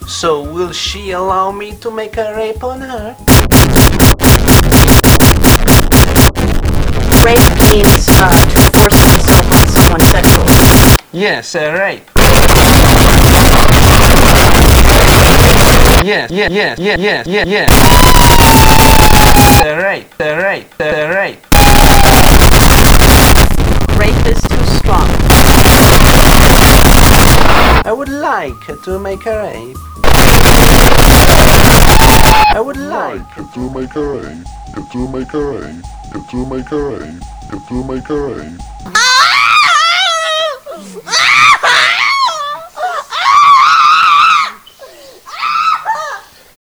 So will she allow me to make a rape on her? Rape means to force oneself on someone sexually. Yes, a rape. Yes. A rape. Rape is too strong. I would like to make a rape. I would like to make a rape, to make a rape, to make a rape, to make a rape.